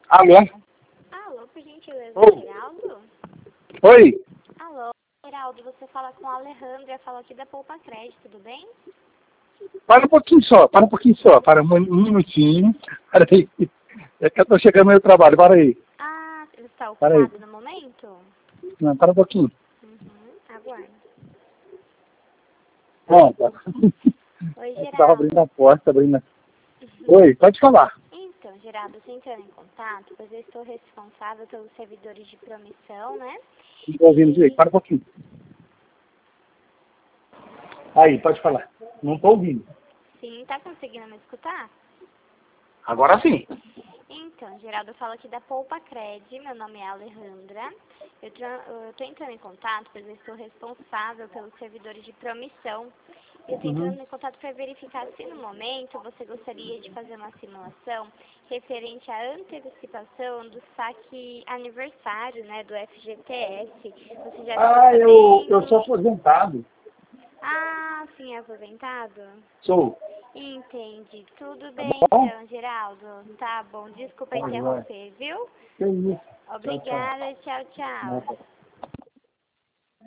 Alô? Alô, por gentileza, Oi. Geraldo? Oi? Alô, Geraldo, você fala com a Alejandra, fala aqui da Poupa Crédito, tudo bem? Para um pouquinho só, para um minutinho. Para aí. É que eu tô chegando no meu trabalho, para aí. Ah, você está Para aí. ocupado no momento? Não, para um pouquinho. Aguarde. Pronto. Oi, Eu estava Geraldo. abrindo a porta, abrindo. Oi, pode falar. Então, Geraldo, você entrando em contato, pois eu estou responsável pelos servidores de promissão, né? Não estou ouvindo direito, para um pouquinho. Aí, pode falar. Não estou ouvindo. Sim, tá conseguindo me escutar? Agora sim. Então, Geraldo, eu falo aqui da Poupa Cred, meu nome é Alejandra. Eu estou entrando em contato, pois eu estou responsável pelos servidores de promissão. Eu estou entrando em contato para verificar se no momento você gostaria de fazer uma simulação referente à antecipação do saque aniversário, né, do FGTS. Você já ficou Eu sabendo? sou aposentado. Ah, sim, é aposentado? Sou. Entendi. Tudo Tá bem bom? então, Geraldo. Tá bom. Desculpa Vai, vai. interromper, viu? Que isso. Tchau, tchau. Obrigada. Tchau, tchau. Nada.